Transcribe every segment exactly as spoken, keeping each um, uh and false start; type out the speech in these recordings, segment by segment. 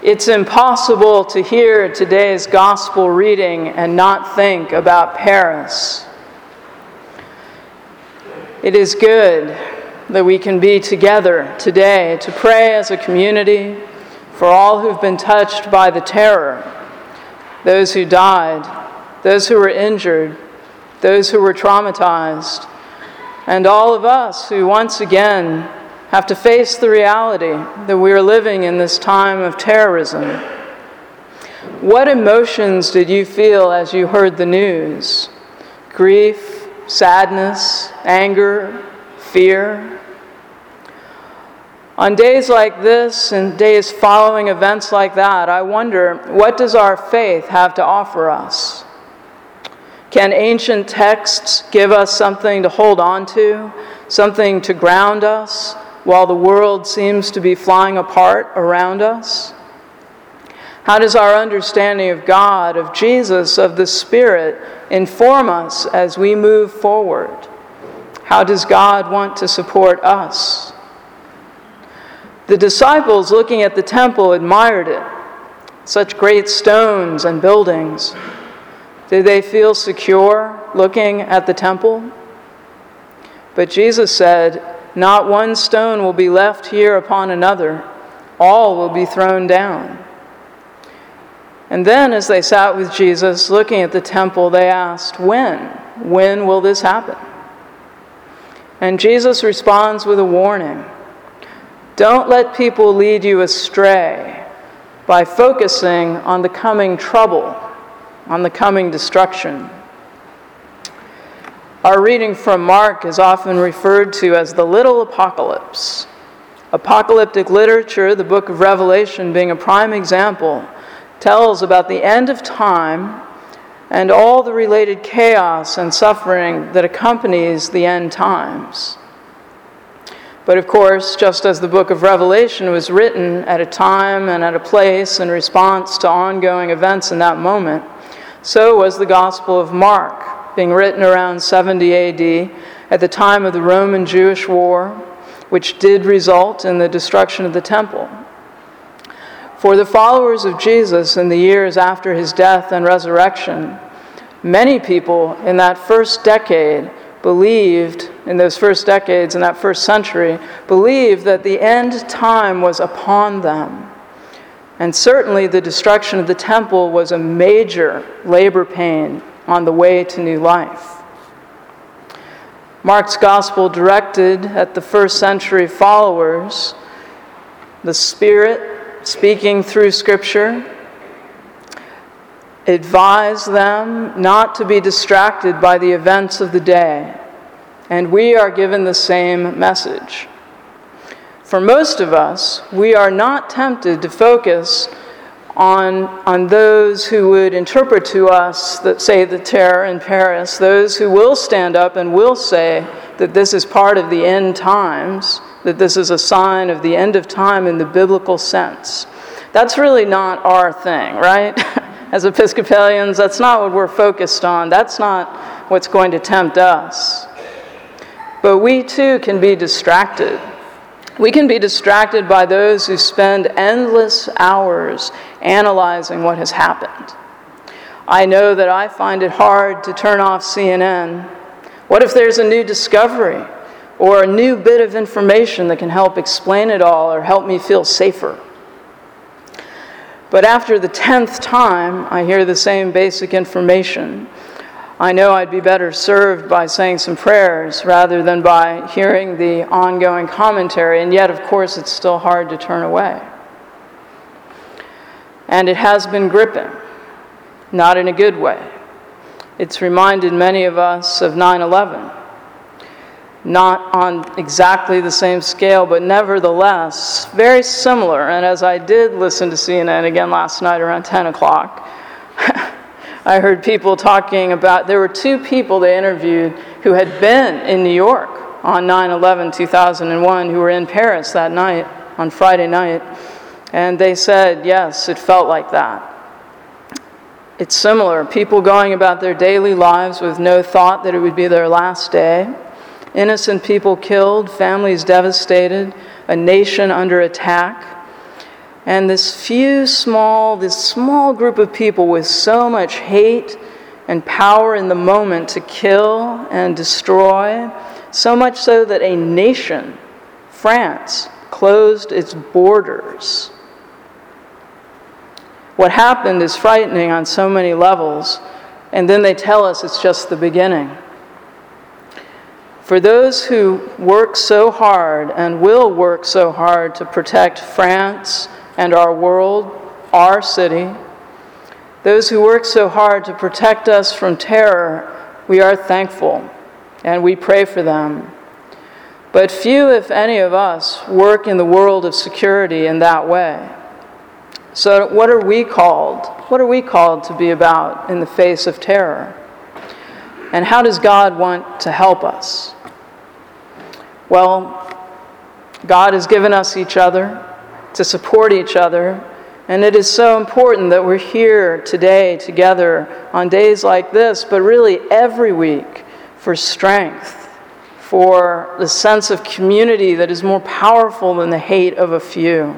It's impossible to hear today's gospel reading and not think about Paris. It is good that we can be together today to pray as a community for all who've been touched by the terror, those who died, those who were injured, those who were traumatized, and all of us who once again have to face the reality that we are living in this time of terrorism. What emotions did you feel as you heard the news? Grief, sadness, anger, fear? On days like this and days following events like that, I wonder, what does our faith have to offer us? Can ancient texts give us something to hold on to, something to ground us while the world seems to be flying apart around us? How does our understanding of God, of Jesus, of the Spirit inform us as we move forward? How does God want to support us? The disciples looking at the temple admired it. Such great stones and buildings. Did they feel secure looking at the temple? But Jesus said, "Not one stone will be left here upon another. All will be thrown down." And then as they sat with Jesus looking at the temple, they asked, "When? When will this happen?" And Jesus responds with a warning. Don't let people lead you astray by focusing on the coming trouble, on the coming destruction. Our reading from Mark is often referred to as the little apocalypse. Apocalyptic literature, the book of Revelation being a prime example, tells about the end of time and all the related chaos and suffering that accompanies the end times. But of course, just as the book of Revelation was written at a time and at a place in response to ongoing events in that moment, so was the Gospel of Mark, being written around seventy A D at the time of the Roman-Jewish War, which did result in the destruction of the temple. For the followers of Jesus in the years after his death and resurrection, many people in that first decade believed, in those first decades, in that first century, believed that the end time was upon them. And certainly the destruction of the temple was a major labor pain on the way to new life. Mark's gospel directed at the first century followers, the Spirit speaking through Scripture, advised them not to be distracted by the events of the day. And we are given the same message. For most of us, we are not tempted to focus on, on those who would interpret to us, that say the terror in Paris, those who will stand up and will say that this is part of the end times, that this is a sign of the end of time in the biblical sense. That's really not our thing, right? As Episcopalians, that's not what we're focused on. That's not what's going to tempt us. But we too can be distracted. We can be distracted by those who spend endless hours analyzing what has happened. I know that I find it hard to turn off C N N. What if there's a new discovery or a new bit of information that can help explain it all or help me feel safer? But after the tenth time I hear the same basic information, I know I'd be better served by saying some prayers rather than by hearing the ongoing commentary, and yet, of course, it's still hard to turn away. And it has been gripping, not in a good way. It's reminded many of us of nine eleven. Not on exactly the same scale, but nevertheless, very similar. And as I did listen to C N N again last night around ten o'clock, I heard people talking about, there were two people they interviewed who had been in New York on nine eleven two thousand one, who were in Paris that night, on Friday night, and they said, yes, it felt like that. It's similar. People going about their daily lives with no thought that it would be their last day. Innocent people killed, families devastated, a nation under attack. And this few small, this small group of people with so much hate and power in the moment to kill and destroy, so much so that a nation, France, closed its borders. What happened is frightening on so many levels, and then they tell us it's just the beginning. For those who work so hard and will work so hard to protect France and our world, our city, those who work so hard to protect us from terror, we are thankful and we pray for them. But few, if any of us, work in the world of security in that way. So what are we called? What are we called to be about in the face of terror? And how does God want to help us? Well, God has given us each other to support each other, and it is so important that we're here today together on days like this, but really every week, for strength, for the sense of community that is more powerful than the hate of a few.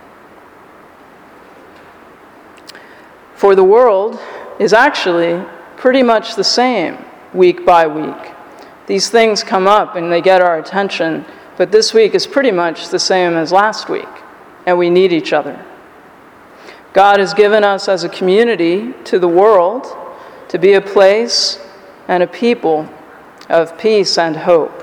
For the world is actually pretty much the same week by week. These things come up and they get our attention, but this week is pretty much the same as last week, and we need each other. God has given us as a community to the world to be a place and a people of peace and hope.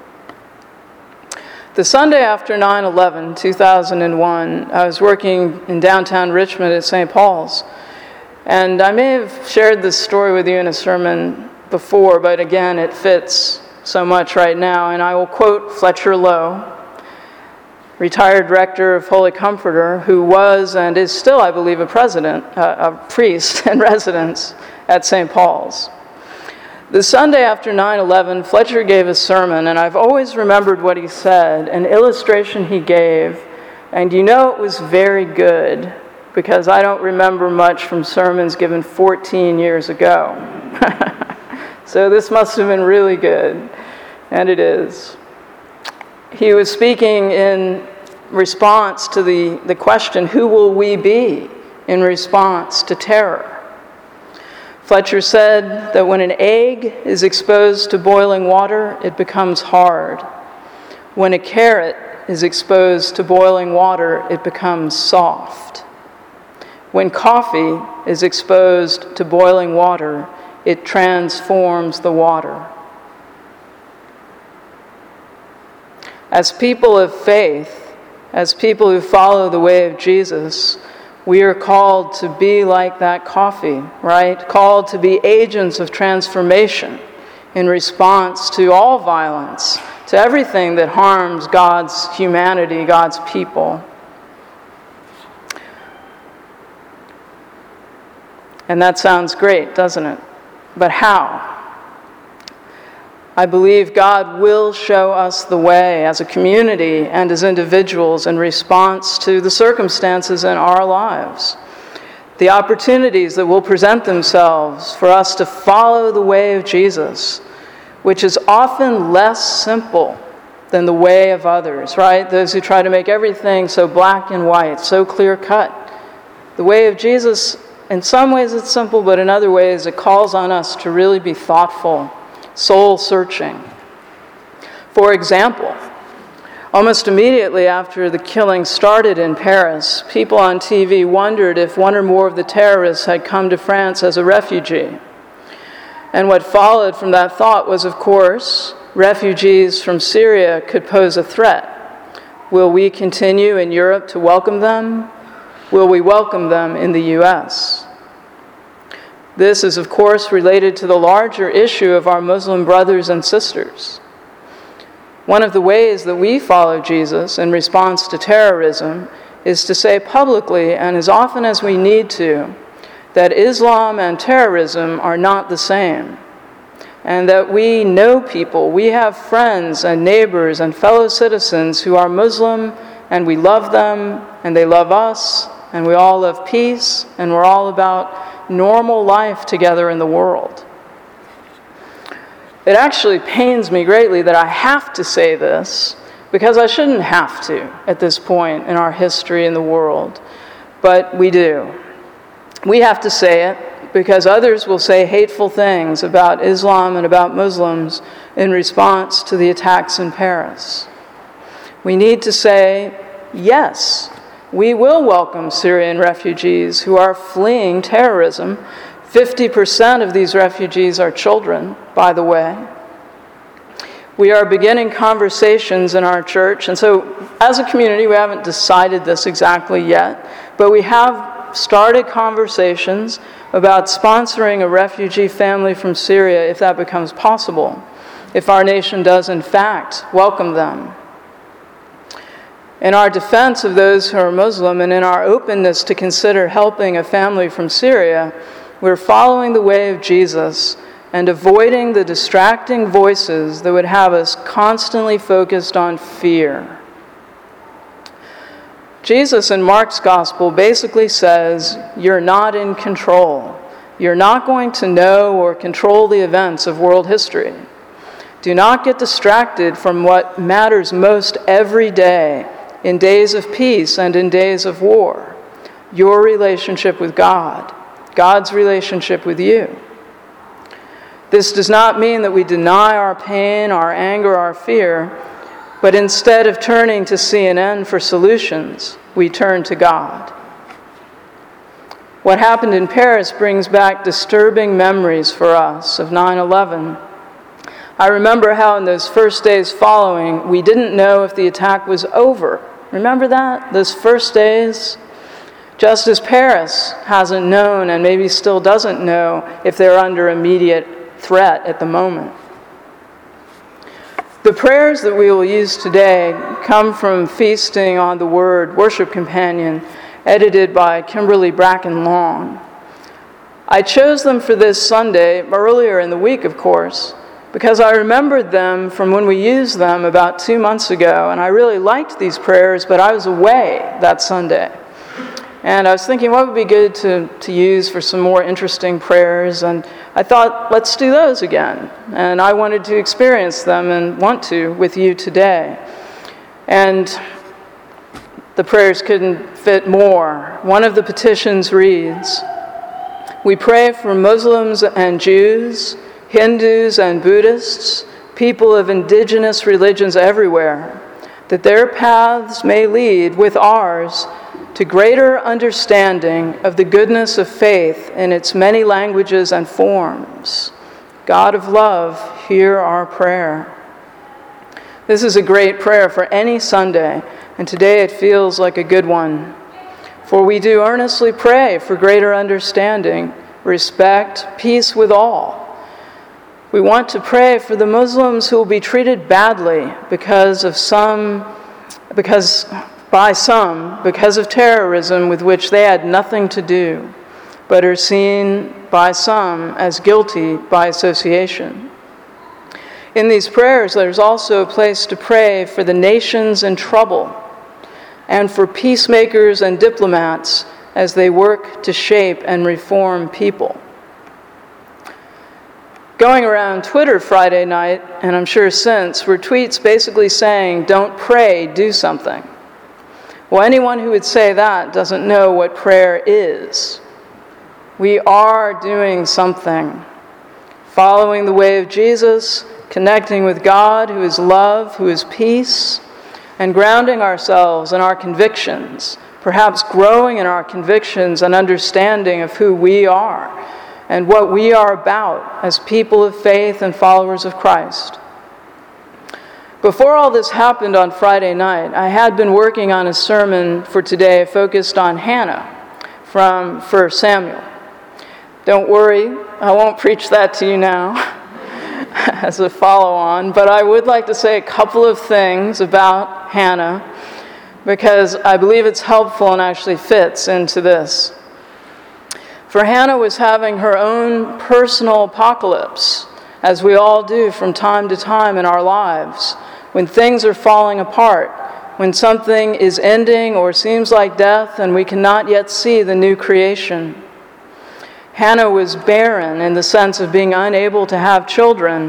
The Sunday after nine eleven, two thousand one, I was working in downtown Richmond at Saint Paul's, and I may have shared this story with you in a sermon before, but again, it fits so much right now, and I will quote Fletcher Lowe, retired rector of Holy Comforter, who was and is still, I believe, a president, uh, a priest in residence at Saint Paul's. The Sunday after nine eleven, Fletcher gave a sermon, and I've always remembered what he said, an illustration he gave, and you know it was very good, because I don't remember much from sermons given fourteen years ago. So this must have been really good, and it is. He was speaking in response to the, the question, who will we be in response to terror? Fletcher said that when an egg is exposed to boiling water, it becomes hard. When a carrot is exposed to boiling water, it becomes soft. When coffee is exposed to boiling water, it transforms the water. As people of faith, as people who follow the way of Jesus, we are called to be like that coffee, right? Called to be agents of transformation in response to all violence, to everything that harms God's humanity, God's people. And that sounds great, doesn't it? But how? I believe God will show us the way as a community and as individuals in response to the circumstances in our lives. The opportunities that will present themselves for us to follow the way of Jesus, which is often less simple than the way of others, right? Those who try to make everything so black and white, so clear-cut. The way of Jesus, in some ways it's simple, but in other ways it calls on us to really be thoughtful, soul-searching. For example, almost immediately after the killing started in Paris, people on T V wondered if one or more of the terrorists had come to France as a refugee. And what followed from that thought was, of course, refugees from Syria could pose a threat. Will we continue in Europe to welcome them? Will we welcome them in the U S? This is, of course, related to the larger issue of our Muslim brothers and sisters. One of the ways that we follow Jesus in response to terrorism is to say publicly, and as often as we need to, that Islam and terrorism are not the same, and that we know people, we have friends and neighbors and fellow citizens who are Muslim, and we love them, and they love us, and we all love peace, and we're all about normal life together in the world. It actually pains me greatly that I have to say this, because I shouldn't have to at this point in our history in the world, but we do. We have to say it because others will say hateful things about Islam and about Muslims in response to the attacks in Paris. We need to say, yes, we will welcome Syrian refugees who are fleeing terrorism. fifty percent of these refugees are children, by the way. We are beginning conversations in our church, and so as a community, we haven't decided this exactly yet, but we have started conversations about sponsoring a refugee family from Syria if that becomes possible, if our nation does in fact welcome them. In our defense of those who are Muslim and in our openness to consider helping a family from Syria, we're following the way of Jesus and avoiding the distracting voices that would have us constantly focused on fear. Jesus in Mark's gospel basically says, you're not in control. You're not going to know or control the events of world history. Do not get distracted from what matters most every day, in days of peace and in days of war. Your relationship with God, God's relationship with you. This does not mean that we deny our pain, our anger, our fear, but instead of turning to C N N for solutions, we turn to God. What happened in Paris brings back disturbing memories for us of nine eleven. I remember how in those first days following, we didn't know if the attack was over. Remember that? Those first days? Just as Paris hasn't known and maybe still doesn't know if they're under immediate threat at the moment. The prayers that we will use today come from Feasting on the Word, Worship Companion, edited by Kimberly Bracken Long. I chose them for this Sunday, earlier in the week, of course, because I remembered them from when we used them about two months ago, and I really liked these prayers, but I was away that Sunday. And I was thinking what would be good to, to use for some more interesting prayers, and I thought, let's do those again. And I wanted to experience them and want to with you today. And the prayers couldn't fit more. One of the petitions reads, we pray for Muslims and Jews, Hindus and Buddhists, people of indigenous religions everywhere, that their paths may lead with ours to greater understanding of the goodness of faith in its many languages and forms. God of love, hear our prayer. This is a great prayer for any Sunday, and today it feels like a good one. For we do earnestly pray for greater understanding, respect, peace with all. We want to pray for the Muslims who will be treated badly because of some, because by some, because of terrorism with which they had nothing to do, but are seen by some as guilty by association. In these prayers, there's also a place to pray for the nations in trouble and for peacemakers and diplomats as they work to shape and reform people. Going around Twitter Friday night, and I'm sure since, were tweets basically saying, don't pray, do something. Well, anyone who would say that doesn't know what prayer is. We are doing something. Following the way of Jesus, connecting with God, who is love, who is peace, and grounding ourselves in our convictions, perhaps growing in our convictions and understanding of who we are and what we are about as people of faith and followers of Christ. Before all this happened on Friday night, I had been working on a sermon for today focused on Hannah from First Samuel. Don't worry, I won't preach that to you now as a follow-on, but I would like to say a couple of things about Hannah because I believe it's helpful and actually fits into this. For Hannah was having her own personal apocalypse, as we all do from time to time in our lives, when things are falling apart, when something is ending or seems like death and we cannot yet see the new creation. Hannah was barren in the sense of being unable to have children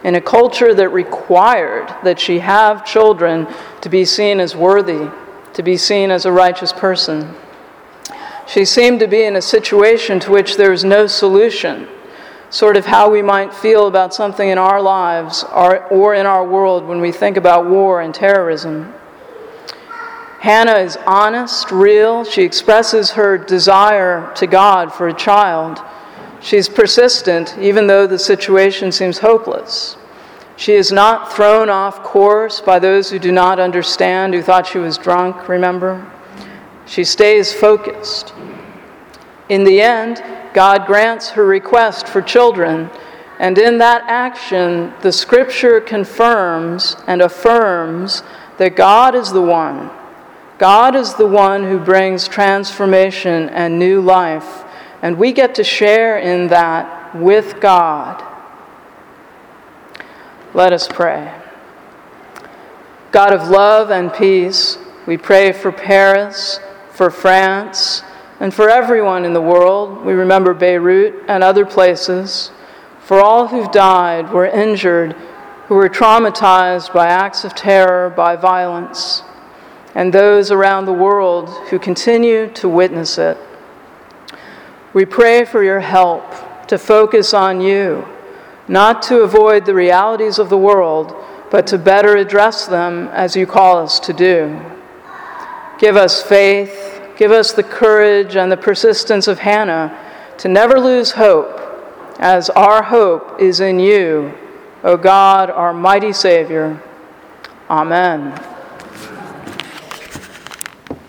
in a culture that required that she have children to be seen as worthy, to be seen as a righteous person. She seemed to be in a situation to which there was no solution, sort of how we might feel about something in our lives or, or in our world when we think about war and terrorism. Hannah is honest, real. She expresses her desire to God for a child. She's persistent, even though the situation seems hopeless. She is not thrown off course by those who do not understand, who thought she was drunk, remember? She stays focused. In the end, God grants her request for children, and in that action, the Scripture confirms and affirms that God is the one. God is the one who brings transformation and new life, and we get to share in that with God. Let us pray. God of love and peace, we pray for Paris, for France, and for everyone in the world. We remember Beirut and other places, for all who've died, were injured, who were traumatized by acts of terror, by violence, and those around the world who continue to witness it. We pray for your help to focus on you, not to avoid the realities of the world, but to better address them as you call us to do. Give us faith, give us the courage and the persistence of Hannah to never lose hope, as our hope is in you, O God, our mighty Savior. Amen.